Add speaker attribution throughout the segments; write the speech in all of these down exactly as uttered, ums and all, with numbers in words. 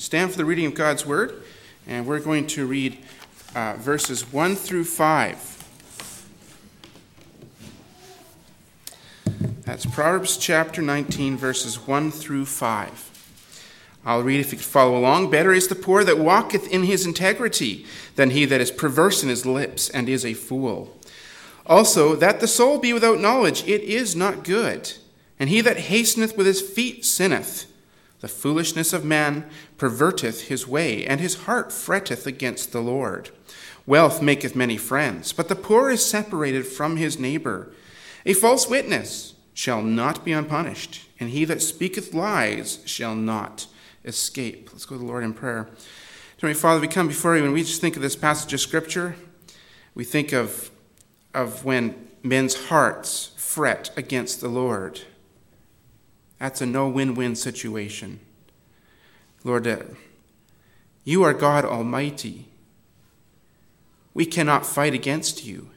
Speaker 1: stand for the reading of God's Word, and we're going to read uh, verses one through five. That's Proverbs chapter nineteen, verses one through five. I'll read if you could follow along. Better is the poor that walketh in his integrity than he that is perverse in his lips and is a fool. Also, that the soul be without knowledge, it is not good. And he that hasteneth with his feet sinneth. The foolishness of man perverteth his way, and his heart fretteth against the Lord. Wealth maketh many friends, but the poor is separated from his neighbor. A false witness shall not be unpunished, and he that speaketh lies shall not escape. Let's go to the Lord in prayer. Dear Father, we come before you, and we just think of this passage of Scripture. We think of, of when men's hearts fret against the Lord. That's a no-win-win situation. Lord, uh, you are God Almighty. We cannot fight against you.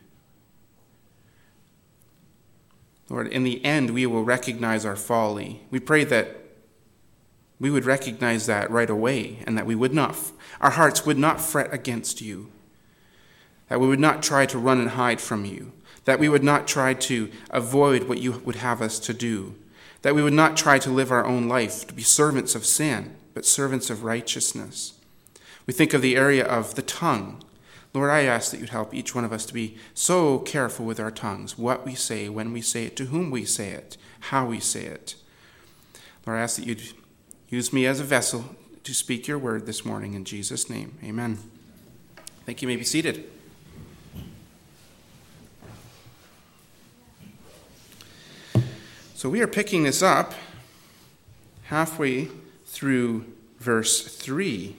Speaker 1: Lord, in the end, we will recognize our folly. We pray that we would recognize that right away, and that we would not, our hearts would not fret against you. That we would not try to run and hide from you. That we would not try to avoid what you would have us to do. That we would not try to live our own life, to be servants of sin, but servants of righteousness. We think of the area of the tongue. Lord, I ask that you'd help each one of us to be so careful with our tongues, what we say, when we say it, to whom we say it, how we say it. Lord, I ask that you'd use me as a vessel to speak your word this morning in Jesus' name. Amen. Thank you. You may be seated. So we are picking this up halfway through verse three.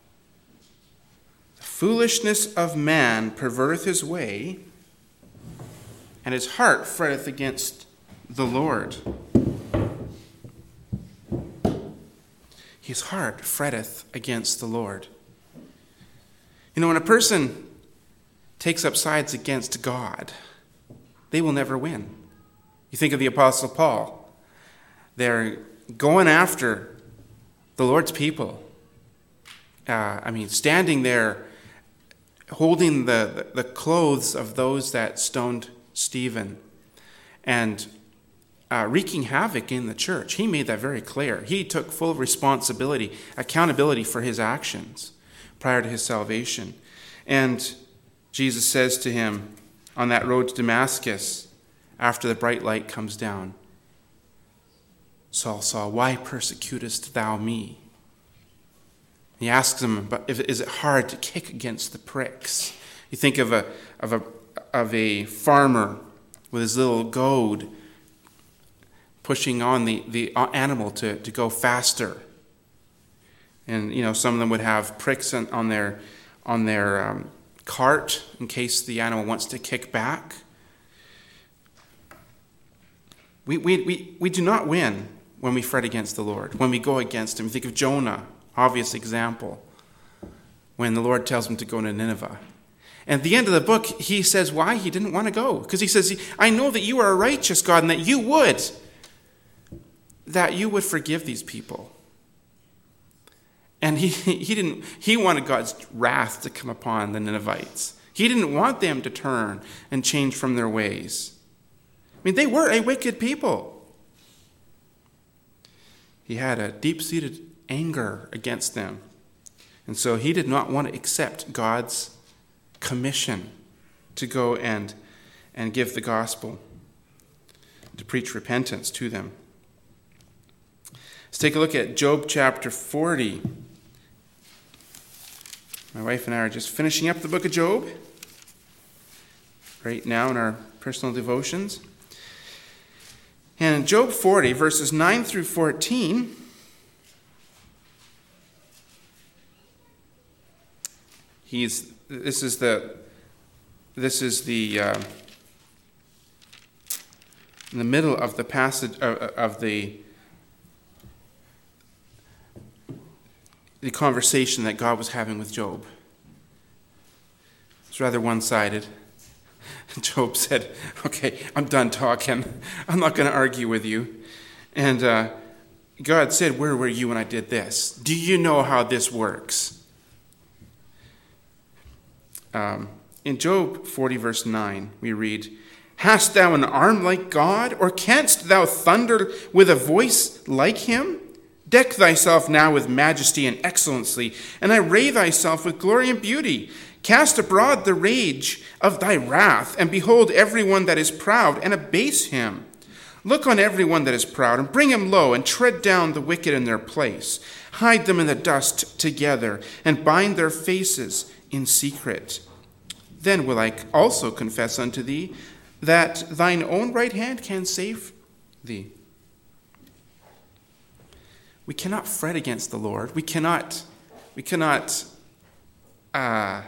Speaker 1: The foolishness of man perverteth his way, and his heart fretteth against the Lord. His heart fretteth against the Lord. You know, when a person takes up sides against God, they will never win. You think of the Apostle Paul. They're going after the Lord's people. Uh, I mean, standing there, holding the, the clothes of those that stoned Stephen, and uh, wreaking havoc in the church. He made that very clear. He took full responsibility, accountability for his actions prior to his salvation. And Jesus says to him on that road to Damascus, after the bright light comes down, Saul, Saul, why persecutest thou me? He asks him, but is it hard to kick against the pricks? You think of a of a of a farmer with his little goad pushing on the, the animal to, to go faster. And you know, some of them would have pricks on, on their on their um, cart in case the animal wants to kick back. We, we, we, we do not win when we fret against the Lord, when we go against him. Think of Jonah, obvious example, when the Lord tells him to go to Nineveh. And at the end of the book, he says why he didn't want to go. Because he says, I know that you are a righteous God and that you would, that you would forgive these people. And he, he didn't, he wanted God's wrath to come upon the Ninevites. He didn't want them to turn and change from their ways. I mean, they were a wicked people. He had a deep-seated anger against them. And so he did not want to accept God's commission to go and, and give the gospel, to preach repentance to them. Let's take a look at Job chapter forty. My wife and I are just finishing up the book of Job right now in our personal devotions. And in Job forty, verses nine through fourteen, he's this is the this is the uh, in the middle of the passage uh, of the the conversation that God was having with Job. It's rather one-sided. Job said, okay, I'm done talking. I'm not going to argue with you. And uh, God said, where were you when I did this? Do you know how this works? Um, in Job forty, verse nine, we read, Hast thou an arm like God, or canst thou thunder with a voice like him? Deck thyself now with majesty and excellency, and array thyself with glory and beauty. Cast abroad the rage of thy wrath, and behold every one that is proud, and abase him. Look on every one that is proud, and bring him low, and tread down the wicked in their place. Hide them in the dust together, and bind their faces in secret. Then will I also confess unto thee that thine own right hand can save thee. We cannot fret against the Lord. We cannot, we cannot uh,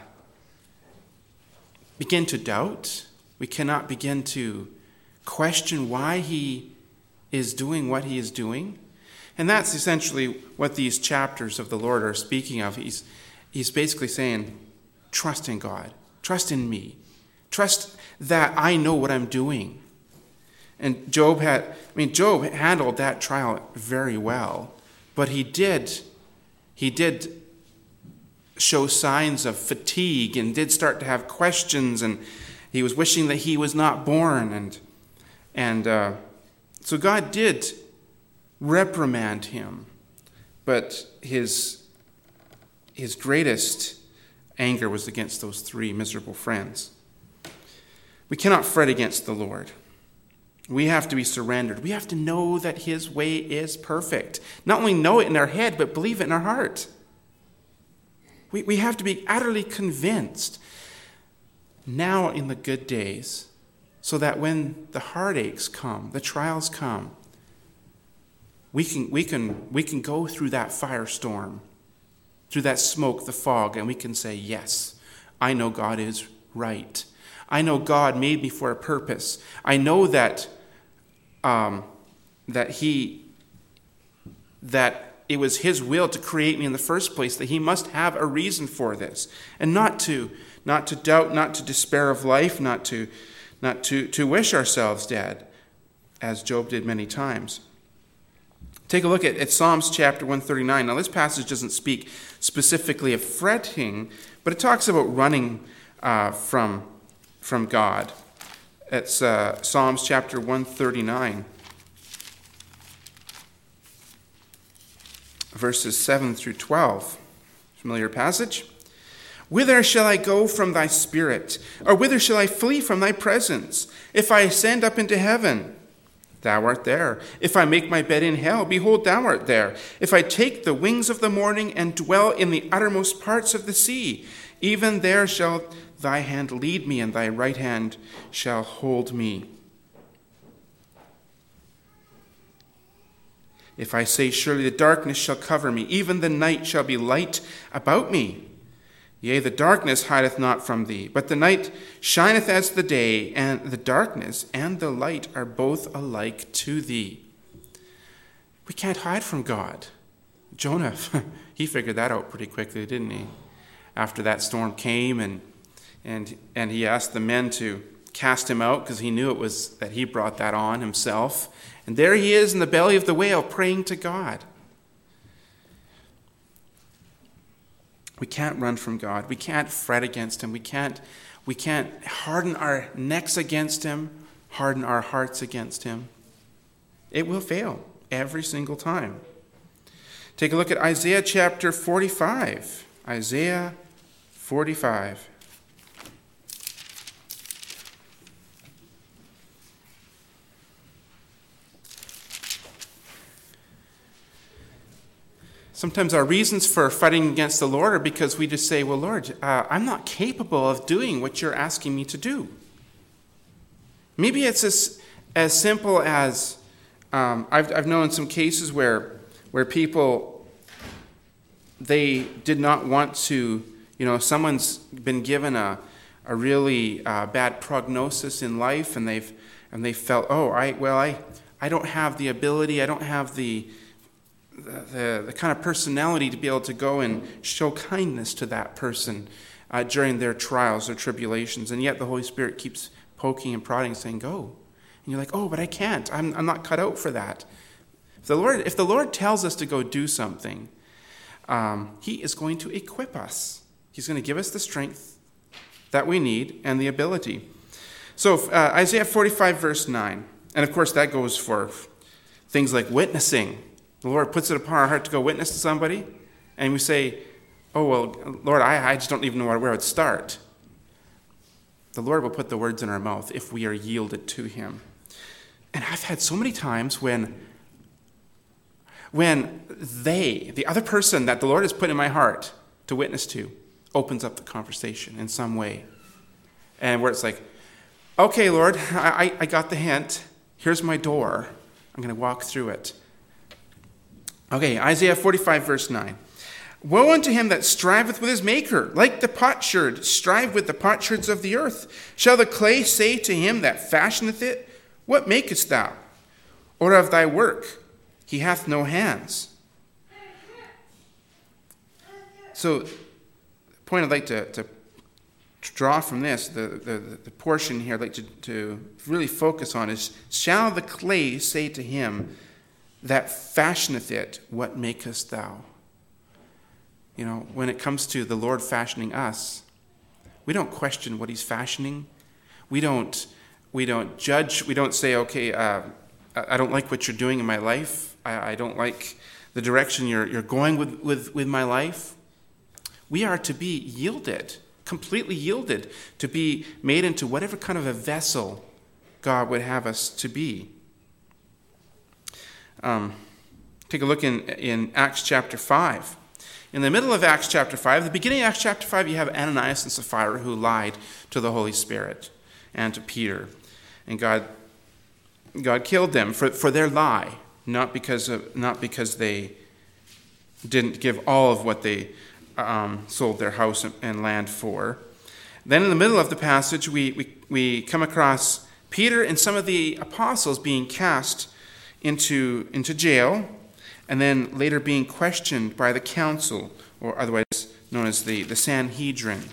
Speaker 1: begin to doubt. We cannot begin to question why he is doing what he is doing. And that's essentially what these chapters of the Lord are speaking of. He's, he's basically saying, trust in God. Trust in me. Trust that I know what I'm doing. And Job had, I mean, Job handled that trial very well, but he did, he did show signs of fatigue and did start to have questions, and he was wishing that he was not born, and and uh, so God did reprimand him, but his his greatest anger was against those three miserable friends. We cannot fret against the Lord. We have to be surrendered. We have to know that his way is perfect. Not only know it in our head, but believe it in our heart. We, we have to be utterly convinced now in the good days, so that when the heartaches come, the trials come, we can, we can, we can go through that firestorm, through that smoke, the fog, and we can say, yes, I know God is right. I know God made me for a purpose. I know that um, that he that it was his will to create me in the first place, that he must have a reason for this. And not to not to doubt, not to despair of life, not to not to, to wish ourselves dead, as Job did many times. Take a look at, at Psalms chapter one thirty-nine. Now this passage doesn't speak specifically of fretting, but it talks about running uh, from from God. It's uh, Psalms chapter one thirty-nine, verses seven through twelve. Familiar passage? Whither shall I go from thy spirit? Or whither shall I flee from thy presence? If I ascend up into heaven, thou art there. If I make my bed in hell, behold, thou art there. If I take the wings of the morning and dwell in the uttermost parts of the sea, even there shall thy hand lead me, and thy right hand shall hold me. If I say, surely the darkness shall cover me, even the night shall be light about me. Yea, the darkness hideth not from thee, but the night shineth as the day, and the darkness and the light are both alike to thee. We can't hide from God. Jonah, he figured that out pretty quickly, didn't he? After that storm came, and And and he asked the men to cast him out because he knew it was that he brought that on himself. And there he is in the belly of the whale praying to God. We can't run from God. We can't fret against him. We can't, we can't harden our necks against him, harden our hearts against him. It will fail every single time. Take a look at Isaiah chapter forty-five. Isaiah forty-five. Sometimes our reasons for fighting against the Lord are because we just say, well, Lord, uh, I'm not capable of doing what you're asking me to do. Maybe it's as, as simple as, um, I've, I've known some cases where where people, they did not want to, you know, someone's been given a, a really uh, bad prognosis in life, and they've and they felt, oh, I well, I, I don't have the ability, I don't have the The, the kind of personality to be able to go and show kindness to that person uh, during their trials or tribulations, and yet the Holy Spirit keeps poking and prodding, saying, go. And you're like, oh, but I can't. I'm, I'm not cut out for that. If the Lord, if the Lord tells us to go do something, um, he is going to equip us. He's going to give us the strength that we need and the ability. So uh, Isaiah forty-five, verse nine. And of course, that goes for things like witnessing. The Lord puts it upon our heart to go witness to somebody. And we say, oh, well, Lord, I, I just don't even know where, where I'd start. The Lord will put the words in our mouth if we are yielded to him. And I've had so many times when When they, the other person that the Lord has put in my heart to witness to, opens up the conversation in some way. And where it's like, okay, Lord, I, I got the hint. Here's my door. I'm going to walk through it. Okay, Isaiah forty-five, verse nine. Woe unto him that striveth with his maker, like the potsherd, strive with the potsherds of the earth. Shall the clay say to him that fashioneth it, what makest thou? Or of thy work, he hath no hands. So, the point I'd like to, to draw from this, the, the, the portion here I'd like to, to really focus on is, shall the clay say to him that fashioneth it, what makest thou? You know, when it comes to the Lord fashioning us, we don't question what he's fashioning. We don't, we don't judge. We don't say, okay, uh, I don't like what you're doing in my life. I, I don't like the direction you're, you're going with, with, with my life. We are to be yielded, completely yielded, to be made into whatever kind of a vessel God would have us to be. Um, take a look in, in Acts chapter five. In the middle of Acts chapter five, the beginning of Acts chapter five, you have Ananias and Sapphira who lied to the Holy Spirit and to Peter. And God, God killed them for, for their lie, not because of, not because they didn't give all of what they um, sold their house and land for. Then in the middle of the passage, we, we, we come across Peter and some of the apostles being cast into, into jail, and then later being questioned by the council, or otherwise known as the, the Sanhedrin.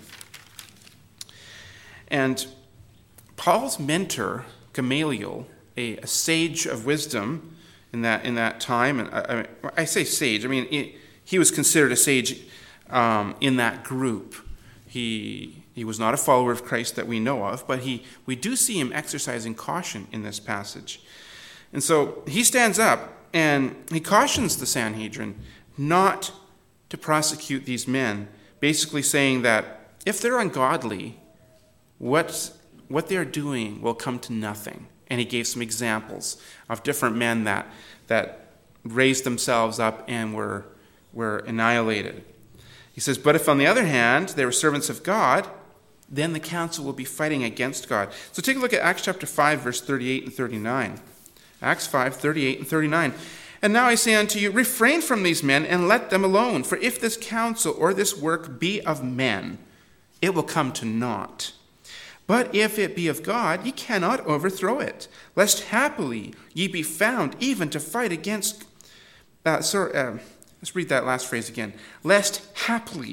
Speaker 1: And Paul's mentor, Gamaliel, a, a sage of wisdom in that in that time, and I, I, I say sage, I mean, he, he was considered a sage um, in that group. He he was not a follower of Christ that we know of, but he we do see him exercising caution in this passage. And so he stands up and he cautions the Sanhedrin not to prosecute these men, basically saying that if they're ungodly, what, what they're doing will come to nothing. And he gave some examples of different men that, that raised themselves up and were, were annihilated. He says, but if on the other hand they were servants of God, then the council will be fighting against God. So take a look at Acts chapter five, verse thirty-eight and thirty-nine. Acts five, thirty-eight and thirty-nine. And now I say unto you, refrain from these men and let them alone. For if this counsel or this work be of men, it will come to naught. But if it be of God, ye cannot overthrow it, lest happily ye be found even to fight against... Uh, sorry, uh, let's read that last phrase again. Lest happily,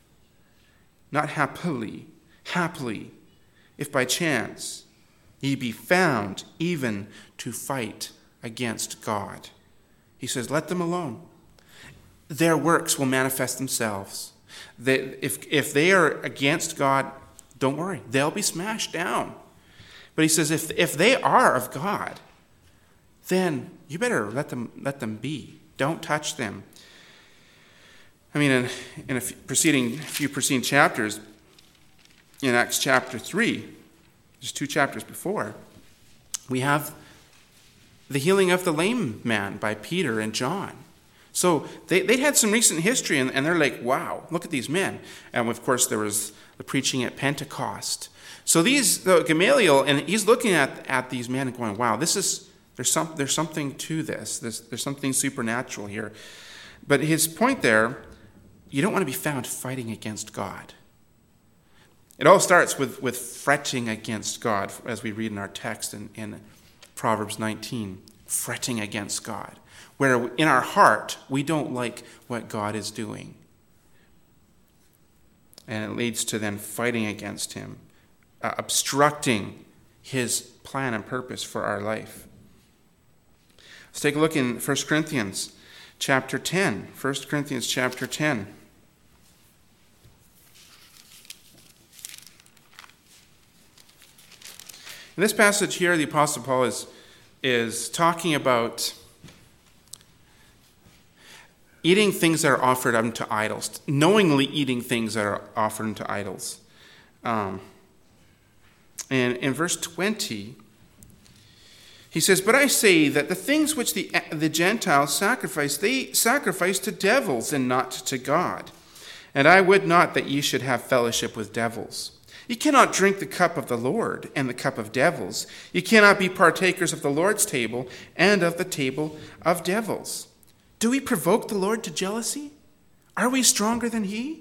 Speaker 1: not happily, happily, if by chance ye be found even to fight against God. He says, let them alone. Their works will manifest themselves. They, if, if they are against God, don't worry, they'll be smashed down. But he says, if, if they are of God, then you better let them, let them be. Don't touch them. I mean, in, in a few preceding, few preceding chapters, in Acts chapter three, just two chapters before, we have the healing of the lame man by Peter and John. So they, they'd had some recent history, and, and they're like, wow, look at these men. And of course, there was the preaching at Pentecost. So these, the Gamaliel, and he's looking at, at these men and going, wow, this is, there's, some, there's something to this. There's, there's something supernatural here. But his point there, you don't want to be found fighting against God. It all starts with, with fretting against God, as we read in our text in, in Proverbs nineteen, fretting against God, where in our heart we don't like what God is doing. And it leads to then fighting against him, uh, obstructing his plan and purpose for our life. Let's take a look in First Corinthians chapter ten. First Corinthians chapter ten. In this passage here, the Apostle Paul is, is talking about eating things that are offered unto idols, knowingly eating things that are offered unto idols. Um, and in verse twenty, he says, "But I say that the things which the, the Gentiles sacrifice, they sacrifice to devils and not to God. And I would not that ye should have fellowship with devils. Ye cannot drink the cup of the Lord and the cup of devils. Ye cannot be partakers of the Lord's table and of the table of devils. Do we provoke the Lord to jealousy? Are we stronger than he?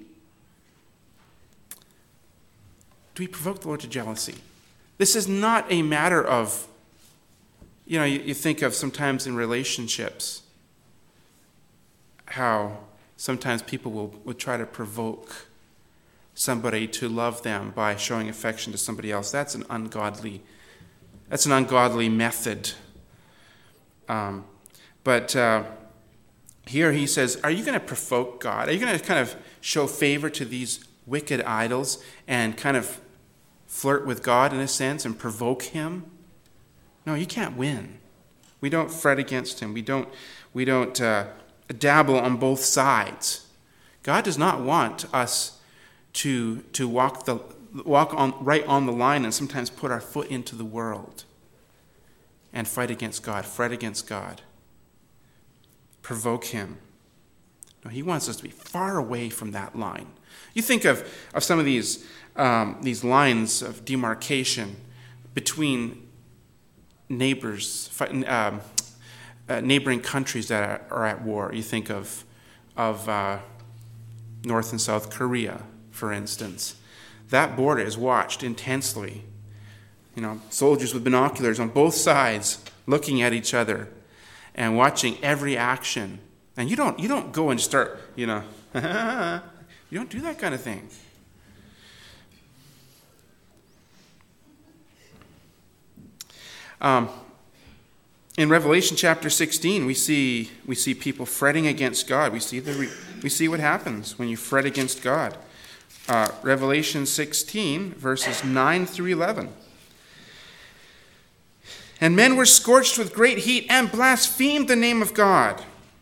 Speaker 1: Do we provoke the Lord to jealousy? This is not a matter of, you know, you, you think of sometimes in relationships how sometimes people will, will try to provoke somebody to love them by showing affection to somebody else. That's an ungodly, that's an ungodly method. Um, but uh, here he says, are you going to provoke God? Are you going to kind of show favor to these wicked idols and kind of flirt with God in a sense and provoke him? No, you can't win. We don't fret against him. We don't, we don't uh, dabble on both sides. God does not want us to to walk the walk on right on the line and sometimes put our foot into the world and fight against God, fret against God, provoke him. No, he wants us to be far away from that line. You think of, of some of these um, these lines of demarcation between neighbors, um, uh, neighboring countries that are, are at war. You think of of uh, North and South Korea, for instance. That border is watched intensely. You know, soldiers with binoculars on both sides looking at each other and watching every action. And you don't you don't go and start, you know, you don't do that kind of thing. Um, in Revelation chapter sixteen, we see we see people fretting against God. We see the we see what happens when you fret against God. Uh, Revelation sixteen, verses nine through eleven. And men were scorched with great heat and blasphemed the name of God,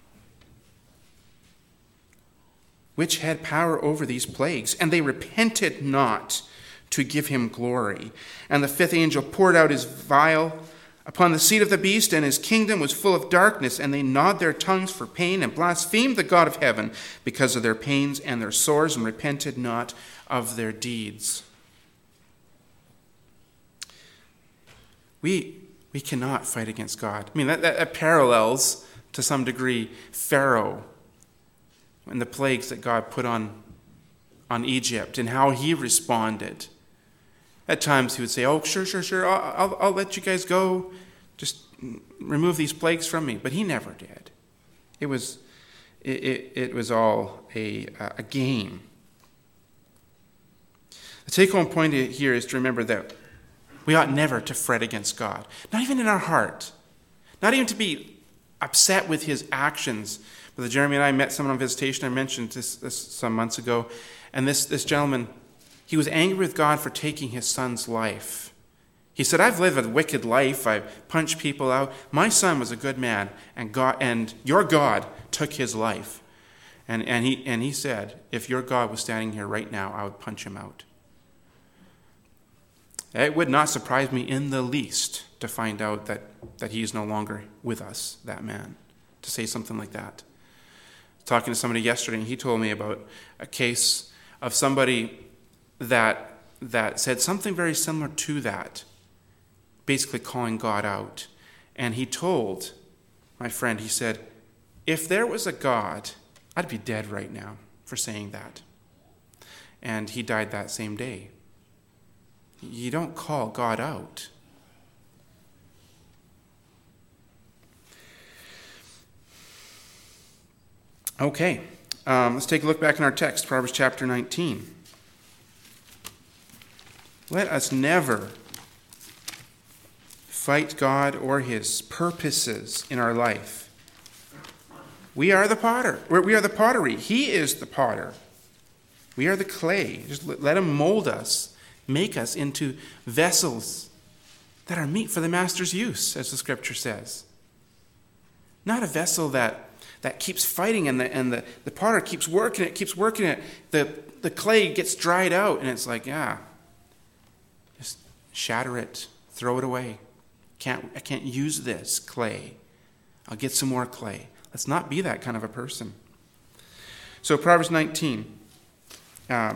Speaker 1: which had power over these plagues, and they repented not to give him glory. And the fifth angel poured out his vial upon the seat of the beast, and his kingdom was full of darkness, and they gnawed their tongues for pain and blasphemed the God of heaven because of their pains and their sores, and repented not of their deeds. We we cannot fight against God. I mean, that, that, that parallels to some degree Pharaoh and the plagues that God put on, on Egypt and how he responded. At times he would say, oh, sure, sure, sure, I'll, I'll, I'll let you guys go. Just remove these plagues from me. But he never did. It was, it, it, it was all a, a game. The take-home point here is to remember that we ought never to fret against God. Not even in our heart. Not even to be upset with his actions. Brother Jeremy and I met someone on visitation. I mentioned this, this some months ago. And this, this gentleman, he was angry with God for taking his son's life. He said, I've lived a wicked life. I've punched people out. My son was a good man, and God and your God took his life. And, and, he, and he said, if your God was standing here right now, I would punch him out. It would not surprise me in the least to find out that, that he is no longer with us, that man, to say something like that. Talking to somebody yesterday, and he told me about a case of somebody that that said something very similar to that, basically calling God out. And he told my friend, he said, if there was a God, I'd be dead right now for saying that. And he died that same day. You don't call God out. Okay, um, let's take a look back in our text, Proverbs chapter nineteen. Let us never fight God or his purposes in our life. We are the potter. We are the pottery. He is the potter. We are the clay. Just let him mold us, make us into vessels that are meet for the master's use, as the scripture says. Not a vessel that, that keeps fighting and, the, and the, the potter keeps working it, keeps working it. The, the clay gets dried out and it's like, yeah, just shatter it, throw it away. Can't, I can't use this clay. I'll get some more clay. Let's not be that kind of a person. So Proverbs nineteen, um,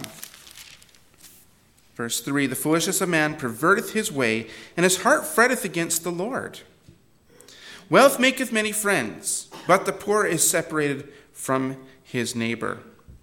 Speaker 1: verse three, the foolishness of man perverteth his way, and his heart fretteth against the Lord. Wealth maketh many friends, but the poor is separated from his neighbor.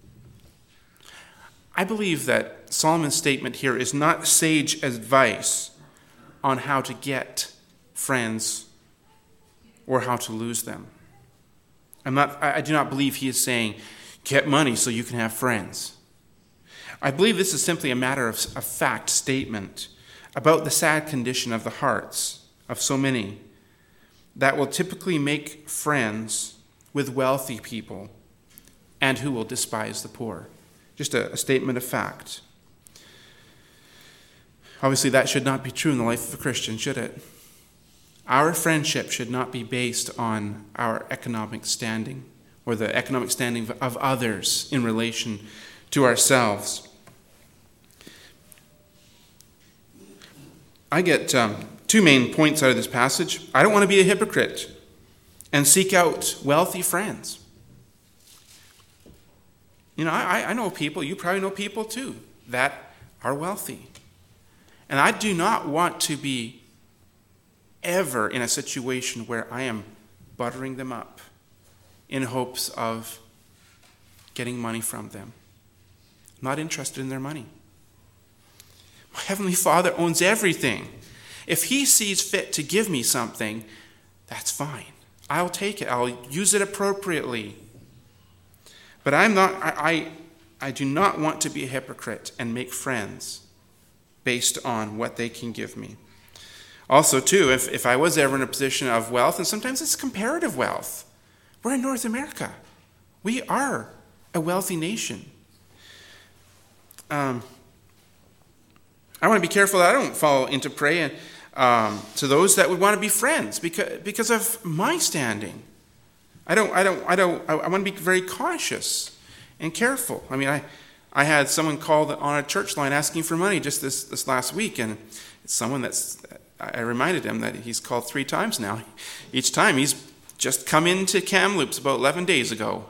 Speaker 1: I believe that Solomon's statement here is not sage advice on how to get friends or how to lose them. I'm not, I do not believe he is saying, get money so you can have friends. I believe this is simply a matter of a fact statement about the sad condition of the hearts of so many that will typically make friends with wealthy people and who will despise the poor. Just a, a statement of fact. Obviously, that should not be true in the life of a Christian, should it? Our friendship should not be based on our economic standing or the economic standing of others in relation to ourselves. I get um, two main points out of this passage. I don't want to be a hypocrite and seek out wealthy friends. You know, I, I know people, you probably know people too, that are wealthy. And I do not want to be ever in a situation where I am buttering them up in hopes of getting money from them. I'm not interested in their money. My Heavenly Father owns everything. If he sees fit to give me something, that's fine. I'll take it. I'll use it appropriately. But I'm not, I, I, I do not want to be a hypocrite and make friends based on what they can give me. Also, too, if, if I was ever in a position of wealth, and sometimes it's comparative wealth. We're in North America. We are a wealthy nation. Um, I want to be careful that I don't fall into prey and, um, to those that would want to be friends because, because of my standing. I don't, I don't, I don't, I, I want to be very cautious and careful. I mean, I, I had someone call on a church line asking for money just this, this last week, and it's someone that's, I reminded him that he's called three times now. Each time he's just come into Kamloops about eleven days ago.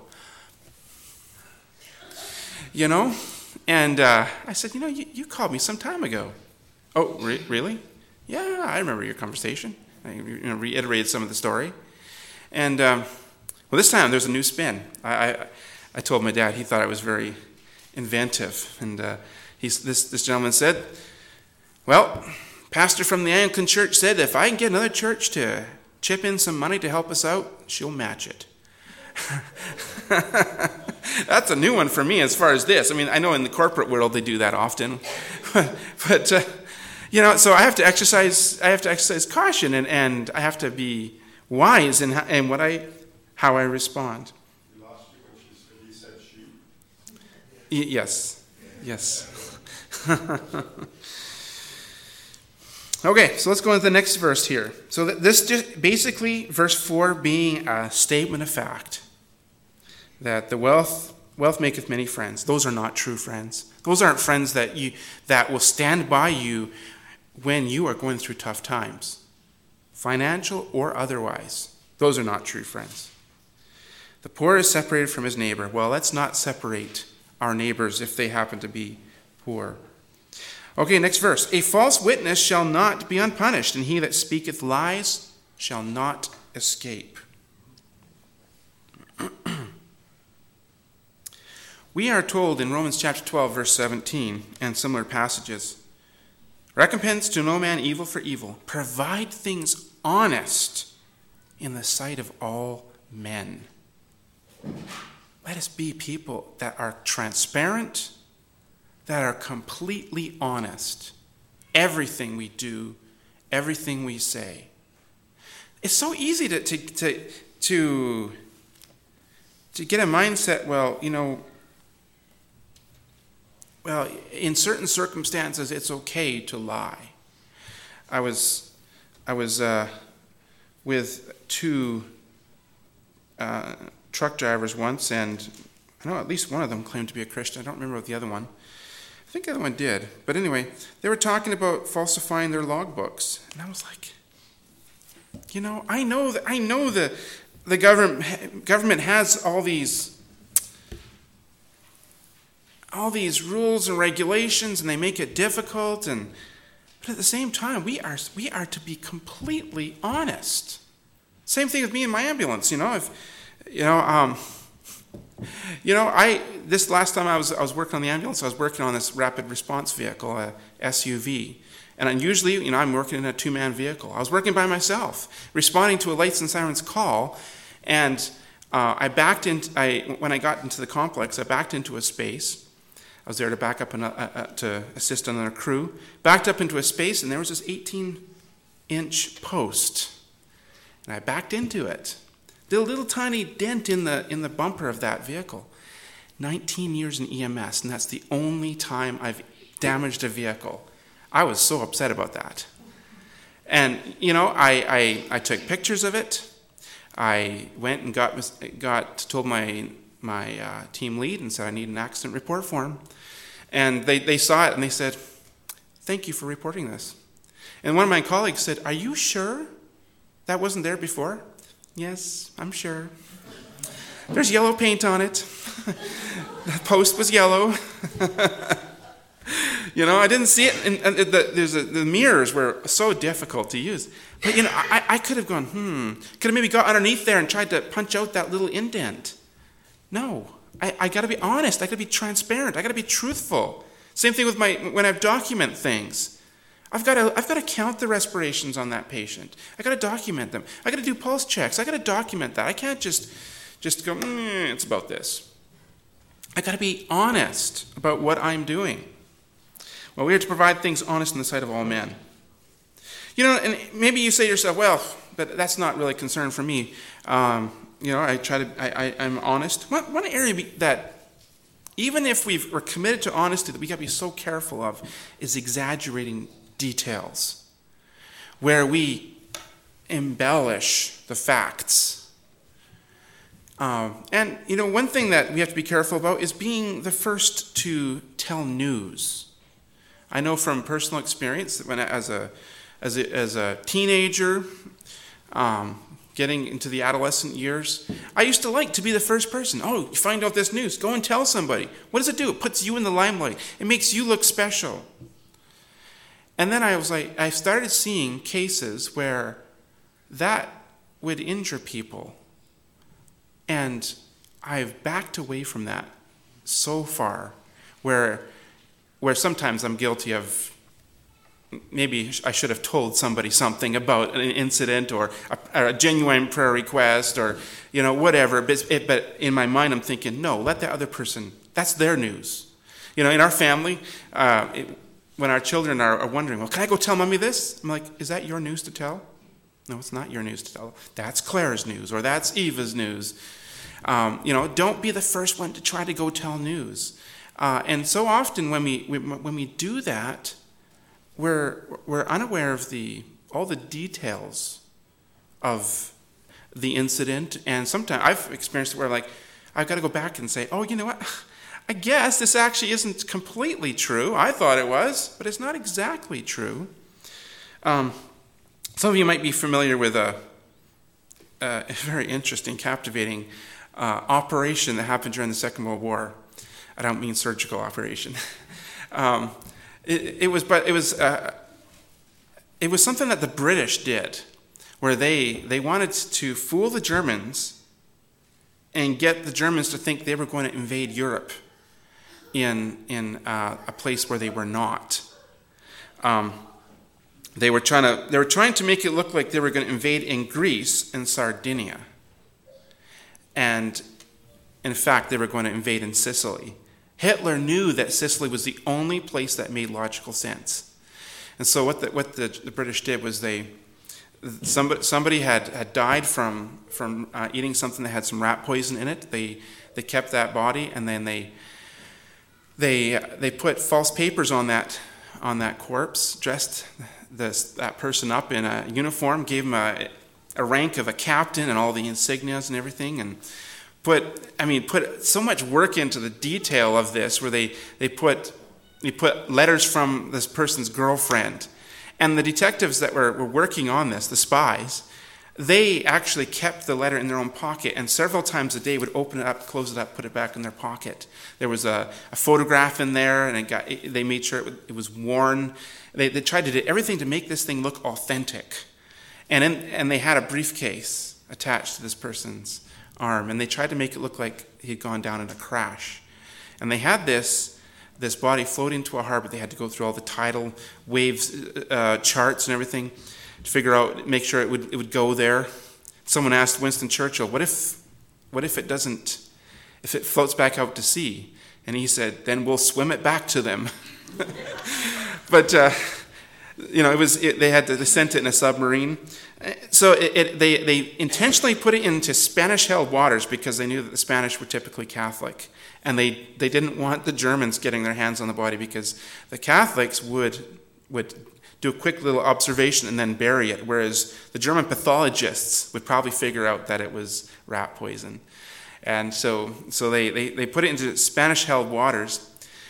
Speaker 1: You know? And uh, I said, you know, you, you called me some time ago. Oh, re- really? Yeah, I remember your conversation. I you know, reiterated some of the story. And, um, well, this time there's a new spin. I, I, I told my dad, he thought I was very inventive. And uh, he's, this, this gentleman said, well, pastor from the Anglican church said if I can get another church to chip in some money to help us out, she'll match it. That's a new one for me as far as this. I mean, I know in the corporate world they do that often. but, but uh, you know, so I have to exercise I have to exercise caution and, and I have to be wise in, how, in what I how I respond.
Speaker 2: You lost you when she said, he said she.
Speaker 1: Y- yes. Yes. Okay, so let's go into the next verse here. So this just basically, verse four being a statement of fact that the wealth wealth maketh many friends. Those are not true friends. Those aren't friends that you that will stand by you when you are going through tough times, financial or otherwise. Those are not true friends. The poor is separated from his neighbor. Well, let's not separate our neighbors if they happen to be poor. Okay, next verse. A false witness shall not be unpunished, and he that speaketh lies shall not escape. We are told in Romans chapter twelve, verse seventeen, and similar passages, recompense to no man evil for evil. Provide things honest in the sight of all men. Let us be people that are transparent, that are completely honest. Everything we do, everything we say. It's so easy to to to to, to get a mindset, well, you know, well, in certain circumstances, it's okay to lie. I was, I was uh, with two uh, truck drivers once, and I know at least one of them claimed to be a Christian. I don't remember what the other one. I think the other one did. But anyway, they were talking about falsifying their logbooks, and I was like, you know, I know that I know the the government government has all these all these rules and regulations, and they make it difficult, and but at the same time, we are we are to be completely honest. Same thing with me and my ambulance. You know, if you know, um, you know, I this last time I was I was working on the ambulance, I was working on this rapid response vehicle, a S U V. And usually, you know, I'm working in a two-man vehicle. I was working by myself, responding to a lights and sirens call, and uh, I backed in. I when I got into the complex, I backed into a space. I was there to back up and uh, uh, to assist another crew. Backed up into a space, and there was this eighteen-inch post, and I backed into it. Did a little tiny dent in the in the bumper of that vehicle. nineteen years in E M S, and that's the only time I've damaged a vehicle. I was so upset about that. And, you know, I, I, I took pictures of it. I went and got got told my my uh, team lead and said I need an accident report form. And they, they saw it and they said, thank you for reporting this. And one of my colleagues said, are you sure that wasn't there before? Yes, I'm sure. There's yellow paint on it. That post was yellow. You know, I didn't see it. And, and the, there's a, the mirrors were so difficult to use. But, you know, I, I could have gone, hmm, could have maybe got underneath there and tried to punch out that little indent. No, I, I got to be honest. I got to be transparent. I got to be truthful. Same thing with my when I document things. I've got to I've got to count the respirations on that patient. I got to document them. I got to do pulse checks. I got to document that. I can't just just go, mm, it's about this. I got to be honest about what I'm doing. Well, we are to provide things honest in the sight of all men. You know, and maybe you say to yourself, well, but that's not really a concern for me. Um, you know, I try to, I, I, I'm honest. One, one area that, even if we've, we're committed to honesty, that we got to be so careful of is exaggerating details, where we embellish the facts. Um, and, you know, one thing that we have to be careful about is being the first to tell news. I know from personal experience that when I, as a as a, as a teenager, um, getting into the adolescent years, I used to like to be the first person. Oh, you find out this news, go and tell somebody. What does it do? It puts you in the limelight. It makes you look special. And then I was like, I started seeing cases where that would injure people, and I've backed away from that so far, where. where sometimes I'm guilty of maybe I should have told somebody something about an incident or a, or a genuine prayer request or, you know, whatever. But, it, but in my mind, I'm thinking, no, let the other person, that's their news. You know, in our family, uh, it, when our children are, are wondering, well, can I go tell mommy this? I'm like, is that your news to tell? No, it's not your news to tell. That's Claire's news or that's Eva's news. Um, you know, don't be the first one to try to go tell news. Uh, and so often when we, we when we do that, we're we're unaware of the all the details of the incident. And sometimes I've experienced it where like I've got to go back and say, oh, you know what? I guess this actually isn't completely true. I thought it was, but it's not exactly true. Um, some of you might be familiar with a, a very interesting, captivating uh, operation that happened during the Second World War. I don't mean surgical operation. um, it, it was, but it was, uh, it was something that the British did, where they they wanted to fool the Germans and get the Germans to think they were going to invade Europe in in uh, a place where they were not. Um, they were trying to they were trying to make it look like they were going to invade in Greece and Sardinia, and in fact, they were going to invade in Sicily. Hitler knew that Sicily was the only place that made logical sense. And so what the, what the, the British did was they, somebody, somebody had, had died from, from uh, eating something that had some rat poison in it. They, they kept that body, and then they, they, they put false papers on that, on that corpse, dressed this, that person up in a uniform, gave him a, a rank of a captain and all the insignias and everything, and put, I mean, put so much work into the detail of this, where they, they put they put letters from this person's girlfriend. And the detectives that were, were working on this, the spies, they actually kept the letter in their own pocket, and several times a day would open it up, close it up, put it back in their pocket. There was a, a photograph in there, and it got, it, they made sure it, would, it was worn. They, they tried to do everything to make this thing look authentic. And, in, and they had a briefcase attached to this person's arm, and they tried to make it look like he'd gone down in a crash. And they had this this body floating into a harbor. They had to go through all the tidal waves uh, charts and everything to figure out, make sure it would it would go there. Someone asked Winston Churchill, "What if, what if it doesn't, if it floats back out to sea?" And he said, "Then we'll swim it back to them." But uh, you know, it was it, they had to they sent it in a submarine. So it, it, they they intentionally put it into Spanish-held waters because they knew that the Spanish were typically Catholic. And they, they didn't want the Germans getting their hands on the body, because the Catholics would would do a quick little observation and then bury it, whereas the German pathologists would probably figure out that it was rat poison. And so so they, they, they put it into Spanish-held waters,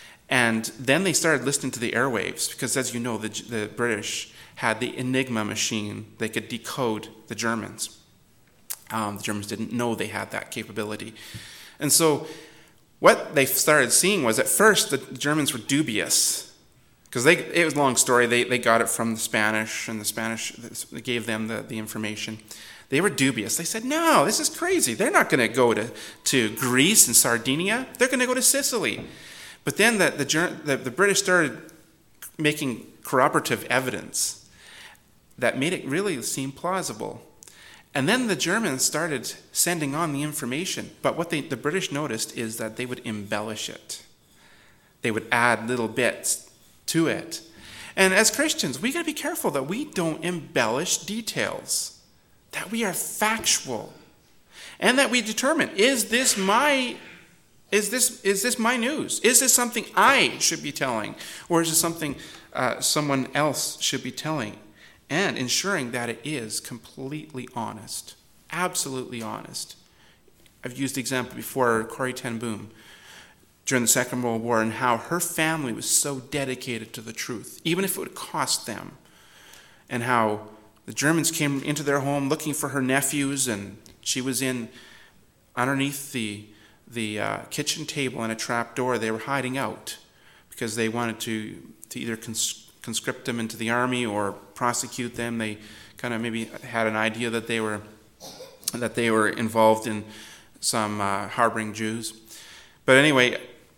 Speaker 1: and then they started listening to the airwaves, because as you know, the, the British had the Enigma machine. They could decode the Germans. Um, the Germans didn't know they had that capability. And so what they started seeing was, at first, the Germans were dubious, because they it was a long story. They they got it from the Spanish, and the Spanish they gave them the, the information. They were dubious. They said, "No, this is crazy. They're not going to go to, to Greece and Sardinia. They're going to go to Sicily." But then the the, the the British started making corroborative evidence that made it really seem plausible. And then the Germans started sending on the information. But what they, the British noticed is that they would embellish it. They would add little bits to it. And as Christians, we got to be careful that we don't embellish details, that we are factual, and that we determine, is this my is this is this my news? Is this something I should be telling, or is it something uh, someone else should be telling? And ensuring that it is completely honest, absolutely honest. I've used the example before, Corrie ten Boom, during the Second World War, and how her family was so dedicated to the truth, even if it would cost them, and how the Germans came into their home looking for her nephews, and she was in underneath the the uh, kitchen table in a trap door. They were hiding out because they wanted to, to either cons- conscript them into the army or prosecute them. They kind of maybe had an idea that they were that they were involved in some uh, harboring Jews. But anyway,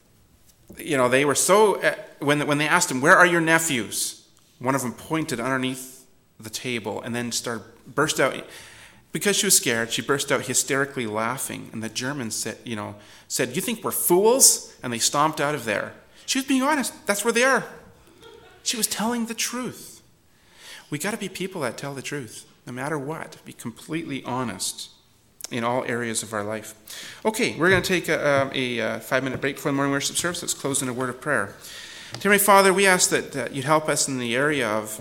Speaker 1: you know, they were so uh, when when they asked him, "Where are your nephews?" One of them pointed underneath the table and then started burst out, because she was scared. She burst out hysterically laughing, and the Germans said, "You know, said you think we're fools?" And they stomped out of there. She was being honest. That's where they are. She was telling the truth. We got to be people that tell the truth, no matter what. Be completely honest in all areas of our life. Okay, we're going to take a, a, a five-minute break before the morning worship service. Let's close in a word of prayer. Dear Father, we ask that uh, you'd help us in the area of,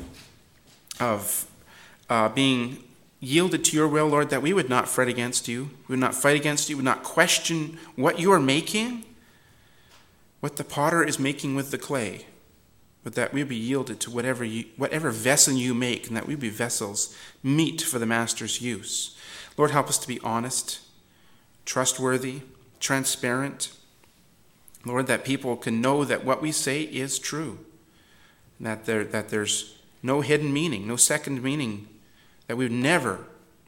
Speaker 1: of uh, being yielded to your will, Lord, that we would not fret against you, we would not fight against you, we would not question what you are making, what the potter is making with the clay, but that we be yielded to whatever you, whatever vessel you make, and that we be vessels meet for the Master's use. Lord, help us to be honest, trustworthy, transparent. Lord, that people can know that what we say is true, and that there that there's no hidden meaning, no second meaning, that we would never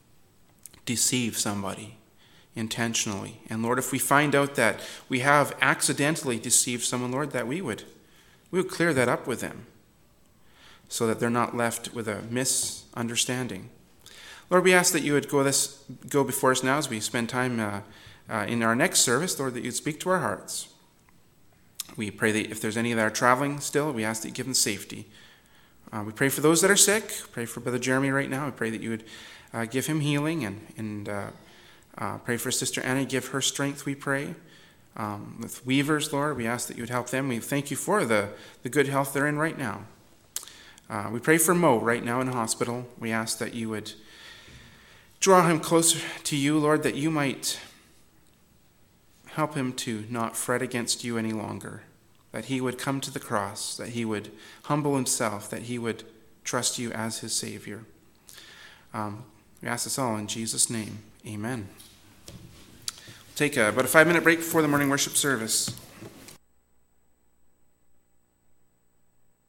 Speaker 1: deceive somebody intentionally. And Lord, if we find out that we have accidentally deceived someone, Lord, that we would we would clear that up with them so that they're not left with a misunderstanding. Lord, we ask that you would go this go before us now as we spend time uh, uh, in our next service, Lord, that you'd speak to our hearts. We pray that if there's any that are traveling still, we ask that you give them safety Uh, we pray for those that are sick. Pray for Brother Jeremy right now. We pray that you would uh, give him healing, and, and uh, uh, pray for Sister Annie. Give her strength, we pray. Um, with Weavers, Lord, we ask that you would help them. We thank you for the, the good health they're in right now. Uh, we pray for Mo right now in hospital. We ask that you would draw him closer to you, Lord, that you might help him to not fret against you any longer, that he would come to the cross, that he would humble himself, that he would trust you as his Savior. Um, we ask this all in Jesus' name. Amen. We'll take a, about a five-minute break before the morning worship service.